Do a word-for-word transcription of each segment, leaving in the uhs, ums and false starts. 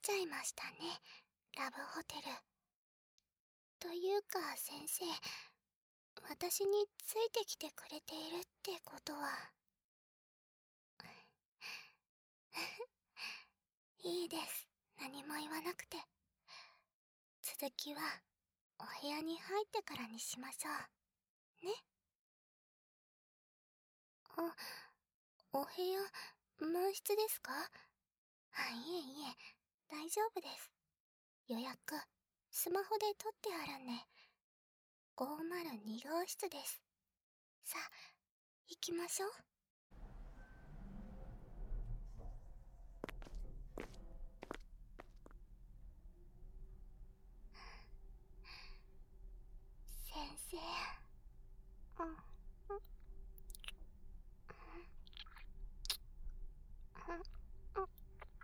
ちゃいましたね、ラブホテル。というか先生、私についてきてくれているってことは。いいです、何も言わなくて。続きはお部屋に入ってからにしましょうね。あ、お部屋満室ですか？あ、いえいえ、大丈夫です。予約スマホで取ってあるんで。ごーまるに号室です。さあ行きましょう。先生、うん、うん、うん、うん。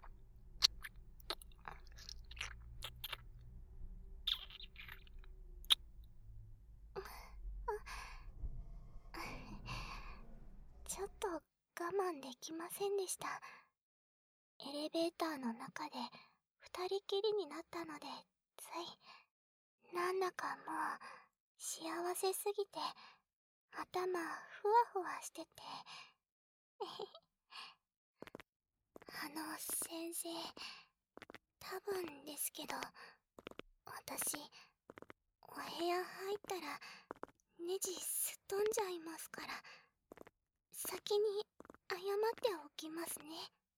ちょっと我慢できませんでした。エレベーターの中で二人きりになったので、ついなんだかもう幸せすぎて頭ふわふわしてて。あの先生、多分ですけど、私お部屋入ったらネジすっ飛んじゃいますから、先に謝っておきますね。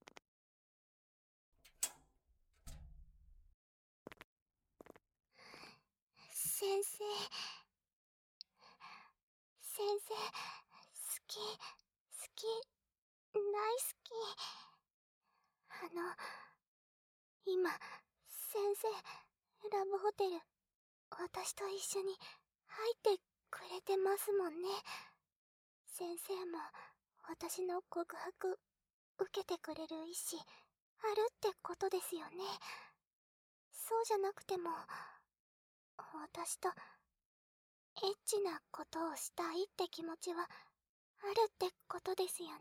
先生、先生、好き、好き、大好き。あの、今、先生、ラブホテル、私と一緒に入ってくれてますもんね。先生も、私の告白、受けてくれる意志、あるってことですよね。そうじゃなくても、私と、エッチなことをしたいって気持ちは、あるってことですよね。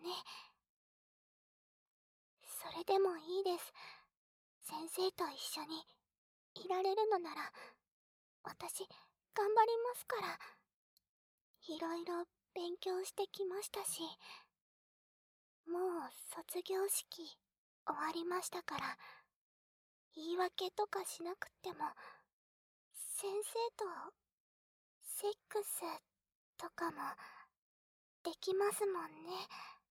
それでもいいです。先生と一緒にいられるのなら、私、頑張りますから。いろいろ勉強してきましたし、もう卒業式終わりましたから、言い訳とかしなくっても、先生とセックスとかもできますもんね。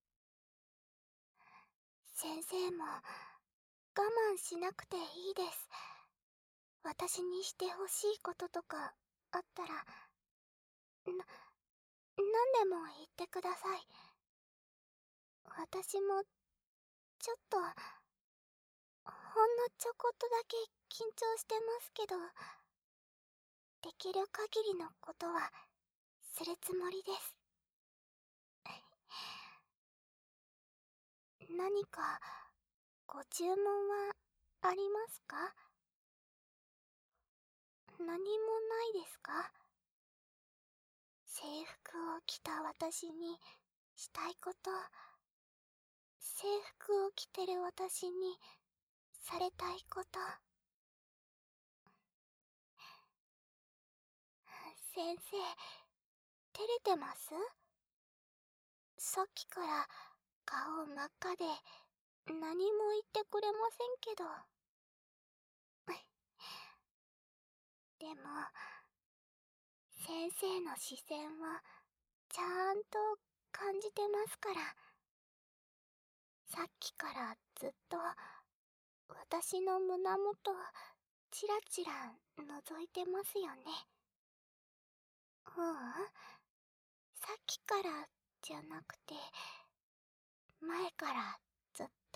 先生も我慢しなくていいです。私にしてほしいこととかあったら、な、何でも言ってください。私もちょっと、ほんのちょこっとだけ緊張してますけど、できる限りのことはするつもりです。何かご注文はありますか？何もないですか？制服を着た私にしたいこと、制服を着てる私にされたいこと。先生、照れてます？さっきから顔真っ赤で何も言ってくれませんけど。でも、先生の視線はちゃんと感じてますから。さっきからずっと私の胸元チラチラ覗いてますよね。ううん、さっきからじゃなくて、前からずっと。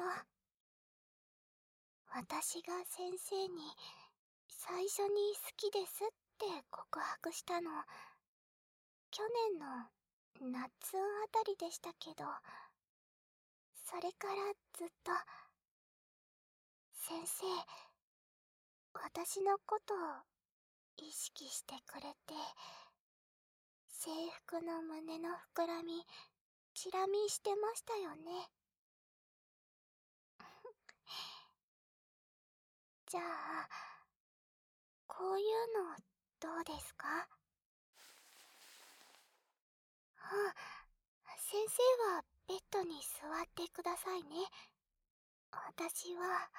私が先生に最初に好きですって告白したの、去年の夏あたりでしたけど、それからずっと。先生、私のことを意識してくれて、制服の胸の膨らみ、チラ見してましたよね。 じゃあ、こういうのどうですか？あ、先生はベッドに座ってくださいね。私は、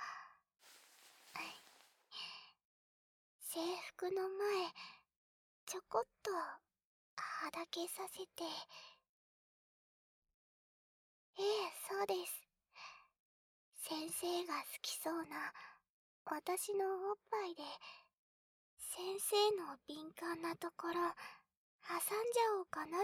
制服の前、ちょこっと、はだけさせて。ええ、そうです。先生が好きそうな、私のおっぱいで、先生の敏感なところ、挟んじゃおうかなって。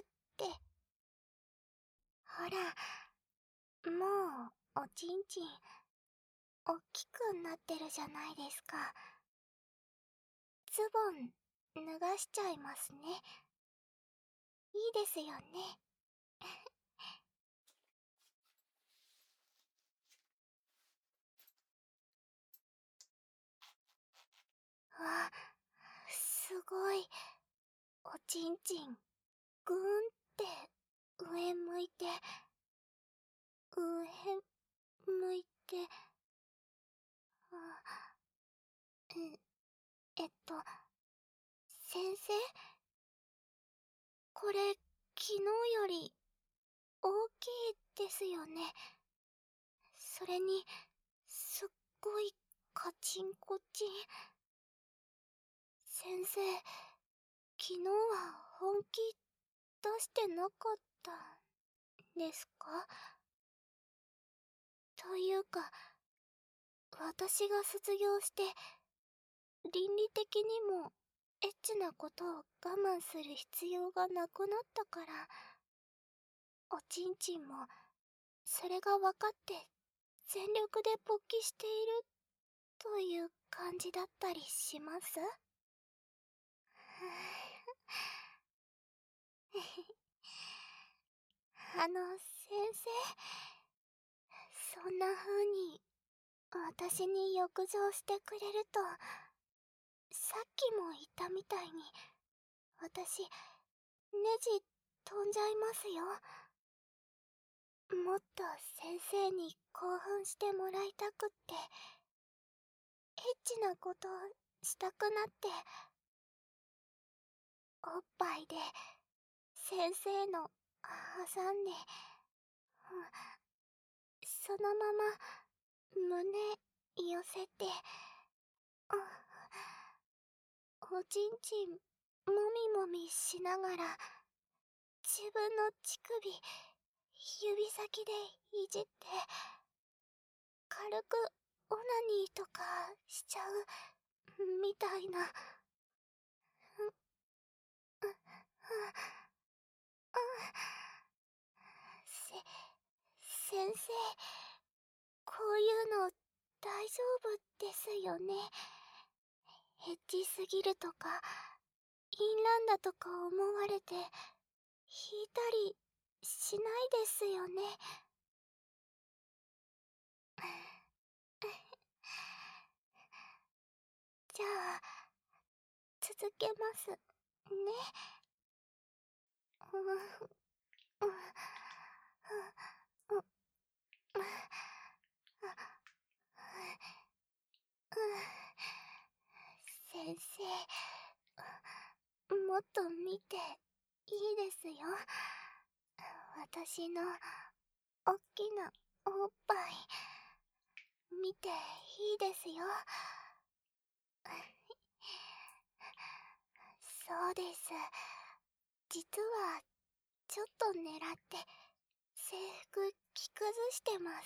ほら、もう、おちんちん、おっきくなってるじゃないですか。ズボン、脱がしちゃいますね。いいですよね。わ、すごい。おちんちん、ぐーんって上向いて、上向いて、あ、え、えっと、先生、これ、昨日より大きいですよね。それに、すっごいカチンコチン。先生、昨日は本気出してなかったんですか？というか、私が卒業して、倫理的にもエッチなことを我慢する必要がなくなったから、おちんちんもそれが分かって全力で勃起しているという感じだったりします？あの、先生、そんな風に私に浴場してくれると、さっきも言ったみたいに、私、ネジ飛んじゃいますよ。もっと先生に興奮してもらいたくって、エッチなことしたくなって、おっぱいで先生の挟んで、そのまま胸寄せて、おちんちんもみもみしながら、自分の乳首指先でいじって、軽くオナニーとかしちゃうみたいな。せ、先生、こういうの大丈夫ですよね。エッチすぎるとか、淫乱だとか思われて、引いたりしないですよね。じゃあ、続けますね。うん、うん、うん、うん、先生、もっと見ていいですよ。私のおっきなおっぱい見ていいですよ。そうです。実はちょっと狙って制服着崩してます。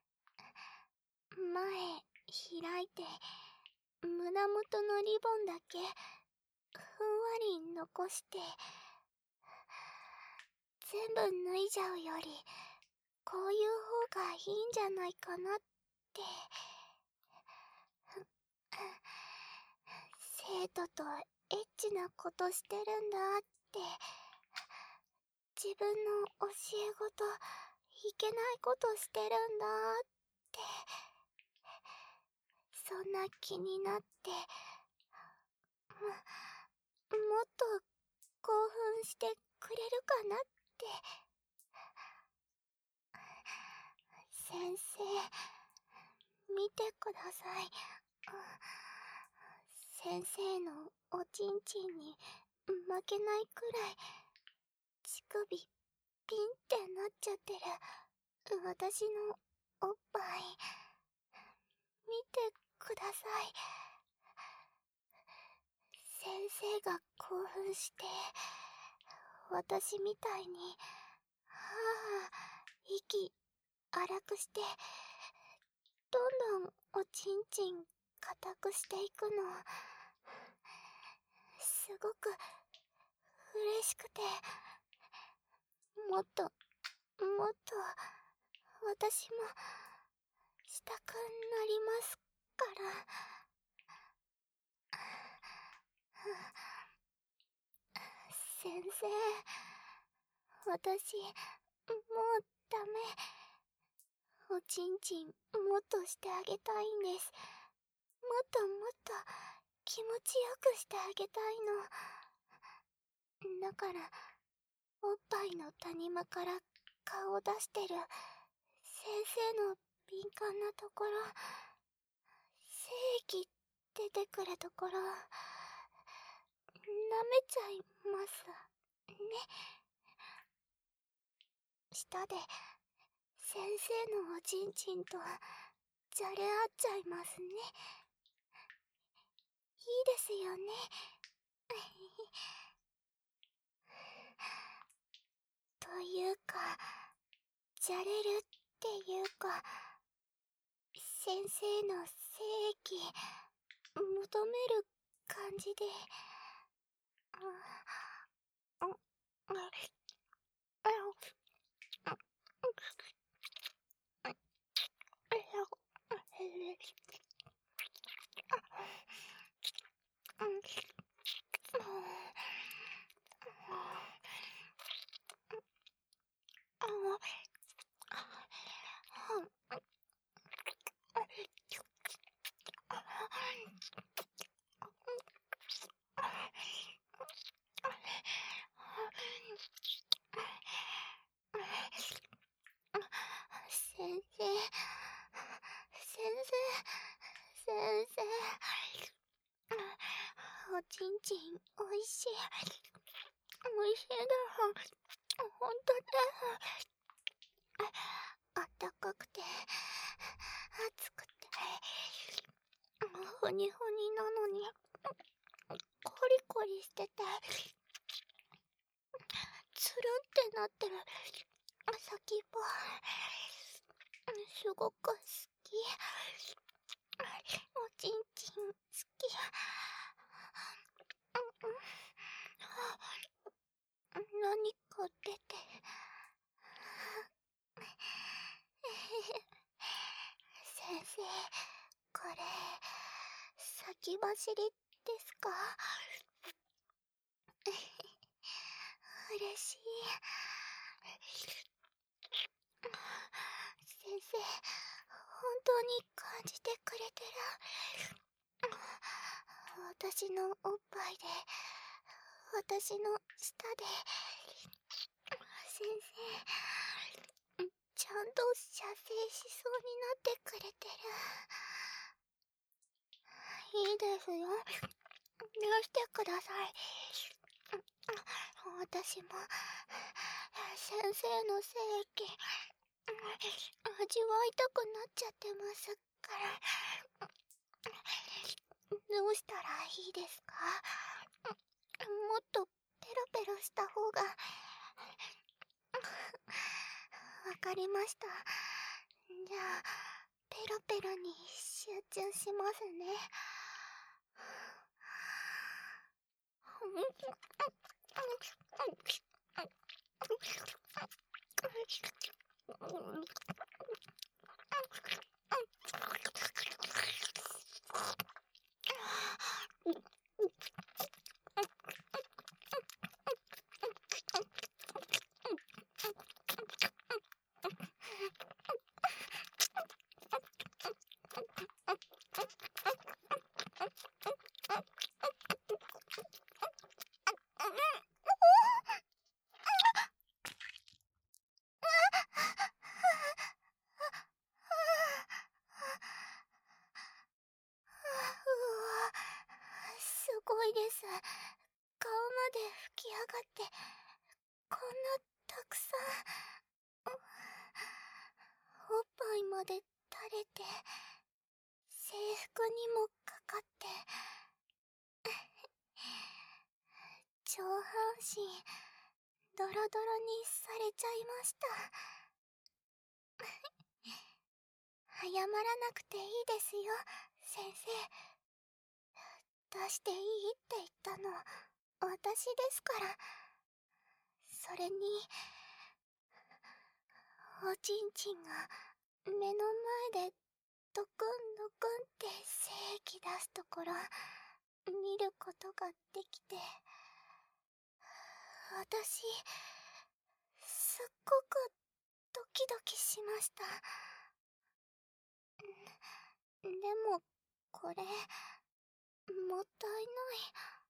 前開いて胸元のリボンだけふんわり残して、全部脱いじゃうよりこういう方がいいんじゃないかなって。生徒とエッチなことしてるんだって自分の教え子といけないことしてるんだってそんな気になっても、もっと興奮してくれるかなって。先生、見てください。 先生のおちんちんに負けないくらい乳首ピンってなっちゃってる私のおっぱい見てください。先生が興奮して私みたいにはあ息荒くしてどんどんおちんちん硬くしていくのすごく嬉しくて、もっともっと私もしたくなりますから。先生、私もうダメ。おちんちんもっとしてあげたいんです。もっともっと気持ちよくしてあげたいの。だからおっぱいの谷間から顔を出してる先生の敏感なところ、精液出てくるところ舐めちゃいますね。舌で先生のおちんちんとじゃれ合っちゃいますね。いいですよね。というか、じゃれるっていうか、先生の精液求める感じで、あ、あ、あ、先生、先生、先生、おちんちんおいしい。おいしいです。ほんとです。あったかくて、熱くて、ふにふになのに、コリコリしてて、つるんってなってる先っぽ、すごく好き。おちんちん好き。何か出て。先生、これ先走りですか？嬉しい。先生、本当に感じてくれてる。私のおっぱいで、私の舌で、先生、ちゃんと射精しそうになってくれてる。いいですよ。許してください。私も先生の精液味わいたくなっちゃってますから。どうしたらいいですか？もっとペロペロした方が。わかりました。じゃあペロペロに集中しますね。 顔まで吹き上がって、こんなたくさん、おっぱいまで垂れて、制服にもかかって、上半身ドロドロにされちゃいました。謝らなくていいですよ、先生。出していいって言ったの私ですから。それにおちんちんが目の前でドクンドクンって精液出すところ見ることができて、私すっごくドキドキしました。でもこれもったいない。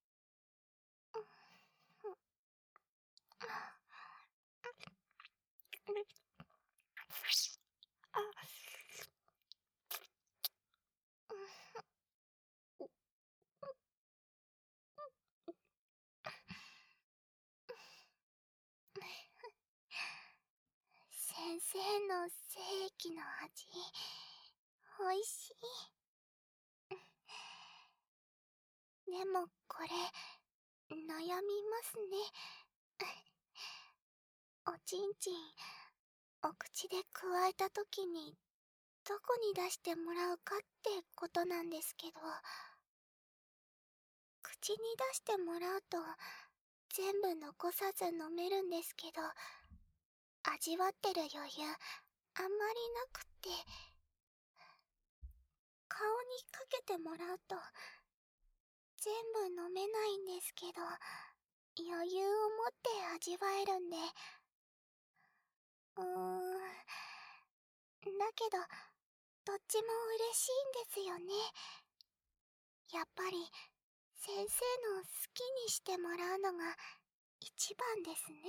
先生の精液の味、おいしい。でもこれ悩みますね。おちんちんお口でくわえた時にどこに出してもらうかってことなんですけど、口に出してもらうと全部残さず飲めるんですけど、味わってる余裕あんまりなくって、顔にかけてもらうと全部飲めないんですけど、余裕を持って味わえるんで、うーんだけどどっちも嬉しいんですよね。やっぱり先生の好きにしてもらうのが一番ですね。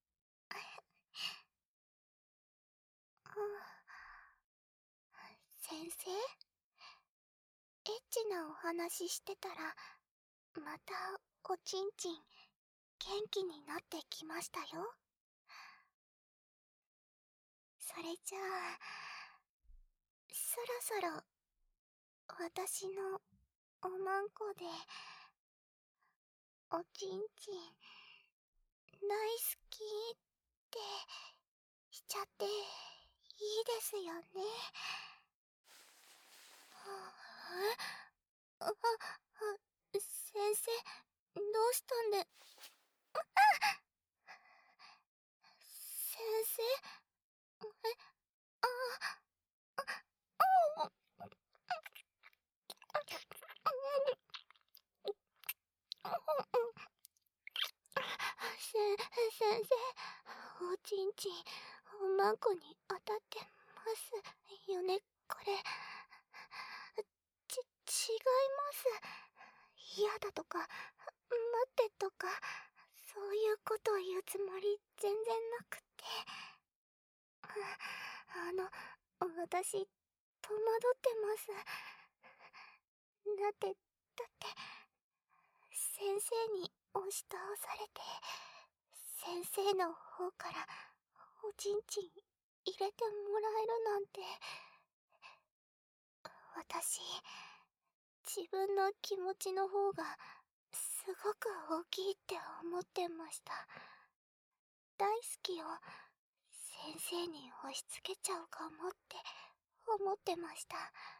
先生、エッチなお話してたらまたおちんちん元気になってきましたよ。それじゃあそろそろ私のおまんこでおちんちん大好きってしちゃっていいですよね。あ、あ、あ、先生どうしたんで、あ、先生、え、あ、あ、あ、せ、先生、おちんちん、おまんこに当たってますよね、これ。ち、違います。嫌だとか、待ってとか、そういうことを言うつもり全然なくて。あの、私、戸惑ってます。だって、だって、先生に押し倒されて、先生の方からおちんちん入れてもらえるなんて、私、自分の気持ちの方がすごく大きいって思ってました。大好きを先生に押し付けちゃうかもって思ってました。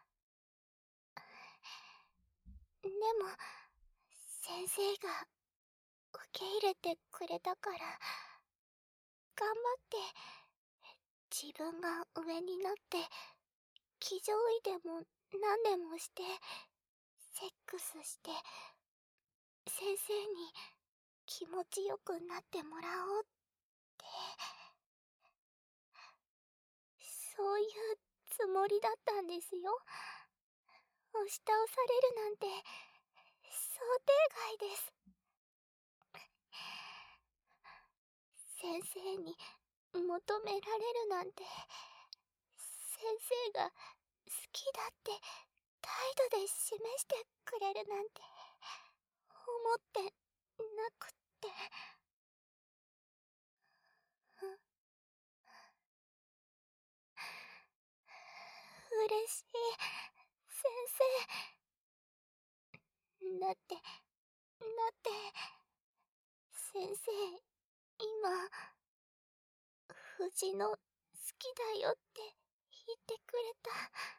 でも先生が受け入れてくれたから、頑張って自分が上になって騎乗位でも何でもしてセックスして先生に気持ちよくなってもらおうって、そういうつもりだったんですよ。押し倒されるなんて想定外です。先生に求められるなんて、先生が好きだって態度で示してくれるなんて、 思ってなくって。嬉しい、先生。だって、だって、先生、今、藤野好きだよって言ってくれた。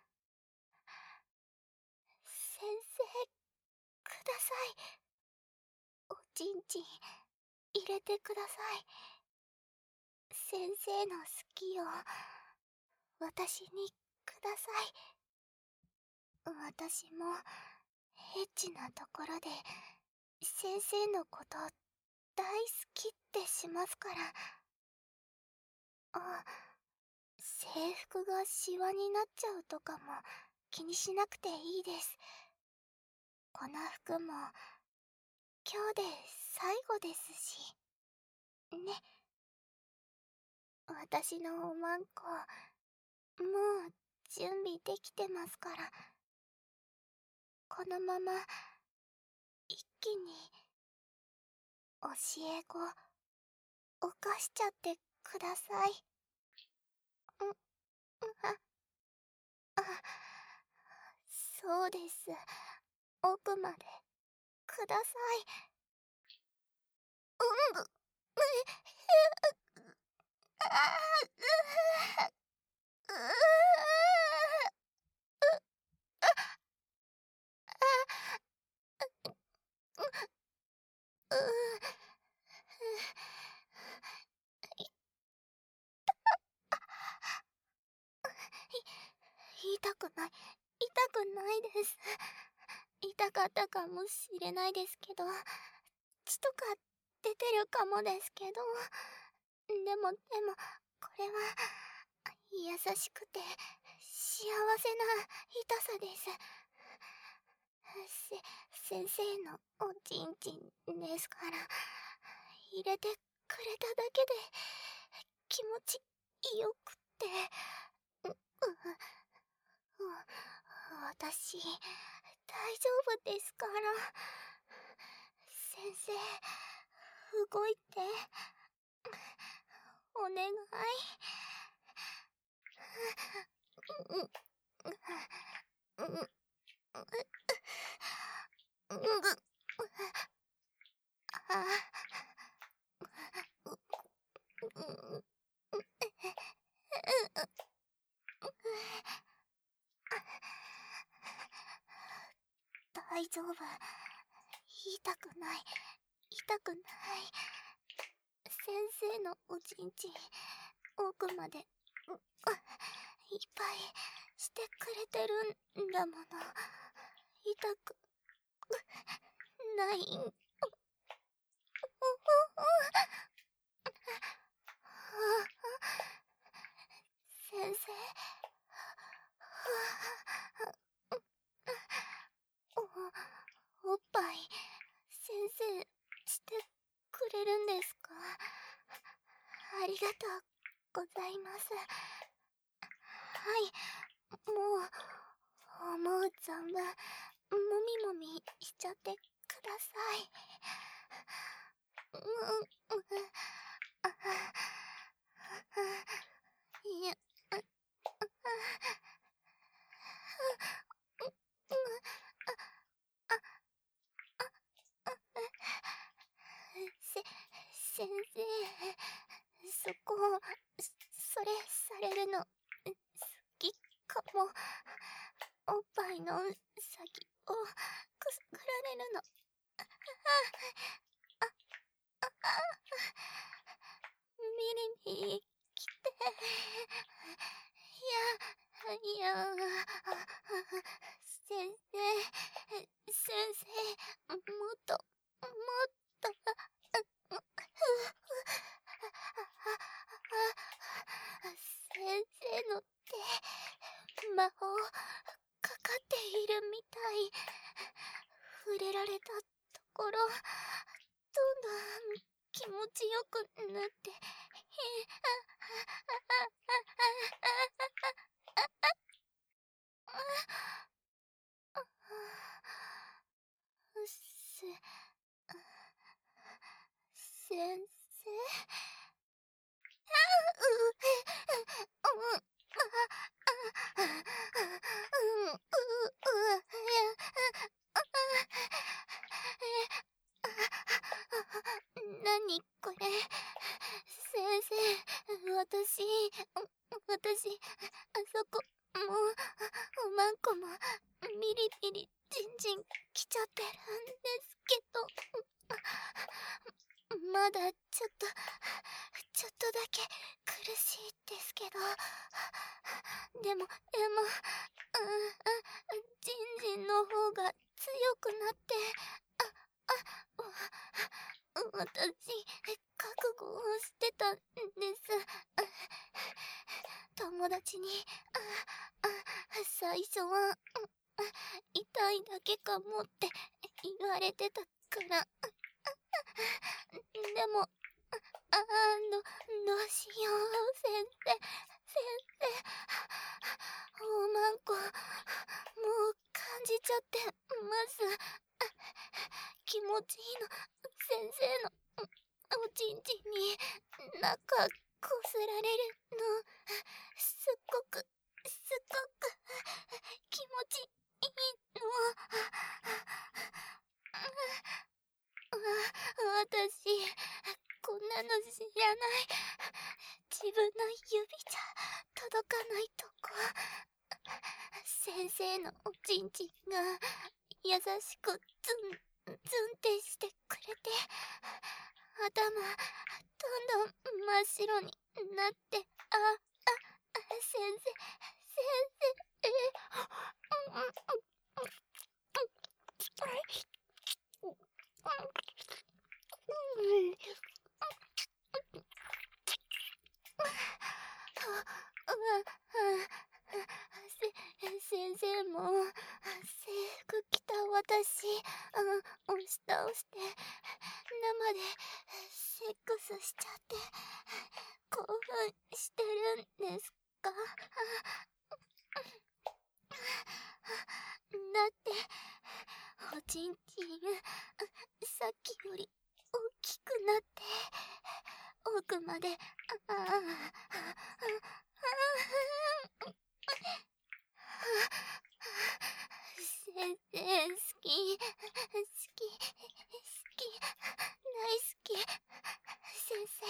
先生、ください。おちんちん、入れてください。先生の好きを、私にください。私も、エッチなところで、先生のこと大好きってしますから。あ、制服がシワになっちゃうとかも気にしなくていいです。この服も今日で最後ですしね。私のおまんこもう準備できてますから、このまま一気に教え子犯しちゃってください。ん、あ、あ、そうです。奥までください。うんぐ、う、ああ、う、う、う、痛くない、痛くないです。痛かったかもしれないですけど、血とか出てるかもですけど、でもでも、これは優しくて幸せな痛さです。せ、先生のおちんちんですから、入れてくれただけで気持ちよくて、う、う、私、大丈夫ですから。先生、動いて。お願い。う、う、う、う、う、ぐ、あ、う、う、大丈夫。痛くない。痛くない。先生のおちんちん、奥まで、いっぱいしてくれてるんだもの。痛くないん。先生、お、おっぱい、先生、してくれるんですか？ありがとうございます。はい、もう、思う存分、もみもみしちゃってください。うん、うん、あ、いや、あ、せ、先生、そこ、それされるの、好きかも。おっぱいの先をくすぐられるの。あ、あ、あ、ミリミリ来て。いや、いや、先生、先生、もっと、もっと、先生の手、魔法、かかっているみたい。触れられたところ、どんどん気持ちよくなって、 生、私、私、あそこ、もう、おまんこも、ビリビリ、ジンジン来ちゃってるんですけど、まだちょっと、ちょっとだけ苦しいですけど、でも、でも、うん、ジンジンの方が強くなって、あ、あ、私、覚悟をしてたんです。友達に、あ、あ、最初は、痛いだけかもって言われてたから。でも、あの、どうしよう、先生、先生。おまんこ、もう感じちゃってます。気持ちいいの、先生の、おちんちんに、なんか、こすられるの、すっごく、すっごく、気持ちいいの。私、こんなの知らない。自分の指じゃ届かないとこ。先生のおちんちんが優しくズン、ズンってしてくれて、頭、どんどん真っ白になって、あ、あ、先生、先生、え、うん、うん、うん、先生も制服着た私、押し倒して生でセックスしちゃって興奮してるんですか？だっておちんちんさっきより大きくなって奥まで、ああ、ああ、先生、好き、好き、好き、大好き、先生、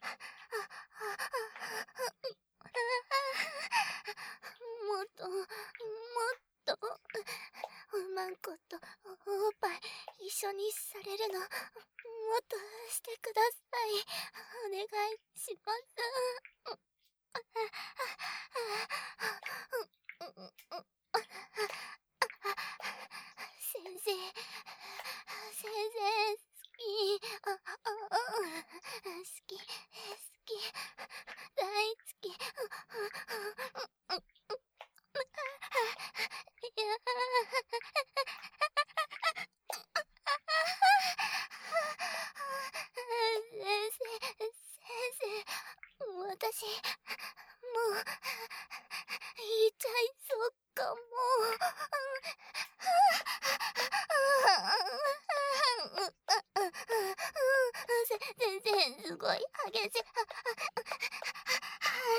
もっと、もっと、おまんことおっぱい一緒にされるの、もっとしてください。お願いします。先生、先生、好き、あ、あ、あ、好き、好き、大好き、いや先生、先生、私、もう、言っちゃいそうかも。先生、すごい激しい。はい、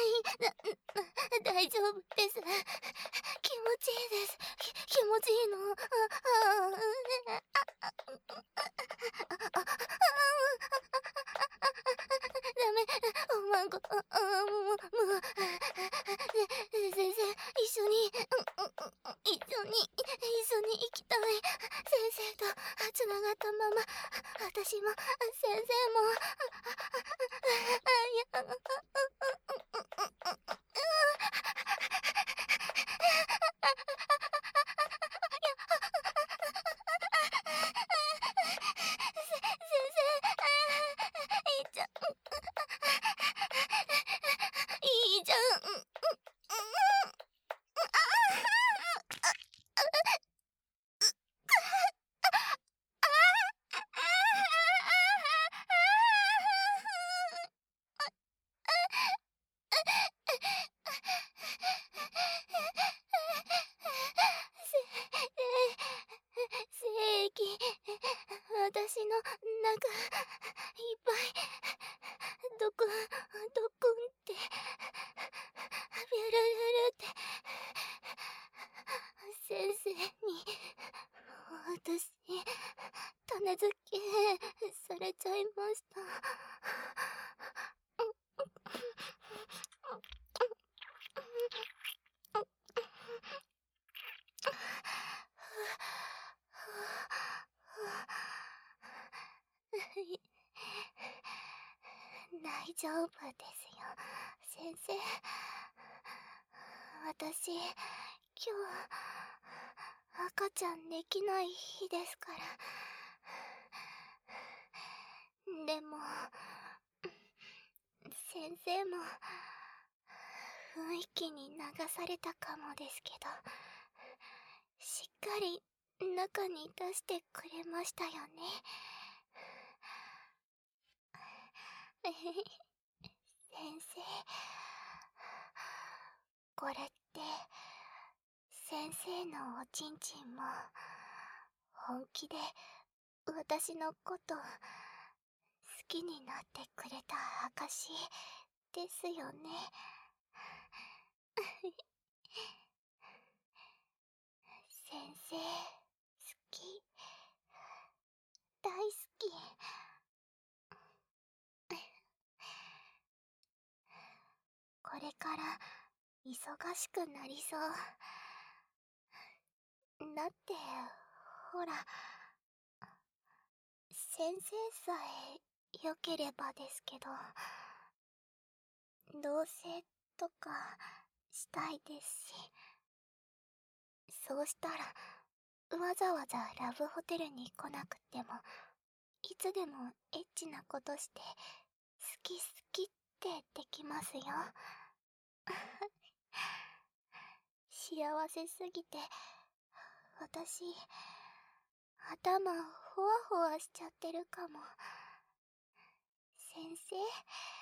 大丈夫です。気持ちいいです。気持ちいいの。ダメ、おまんこ、もう、もう、先生、一緒に、一緒に、一緒に行きたい。先生とつながったまま、私も、先生も、いや、先生、いいじゃん。いいじゃん。せ正義、私の中いっぱいドクンドクンってビュルルルって先生に私種付けされちゃいました。 丈夫ですよ、先生。私、今日、赤ちゃんできない日ですから。でも、先生も、雰囲気に流されたかもですけど、しっかり中に出してくれましたよね。先生、これって先生のおちんちんも本気で私のこと好きになってくれた証ですよね。先生、好き、大好き。これから忙しくなりそう。だってほら、先生さえ良ければですけど、同棲とかしたいですし、そうしたらわざわざラブホテルに来なくても、いつでもエッチなことして好き好きってできますよ。幸せすぎて私、頭ほわほわしちゃってるかも。先生、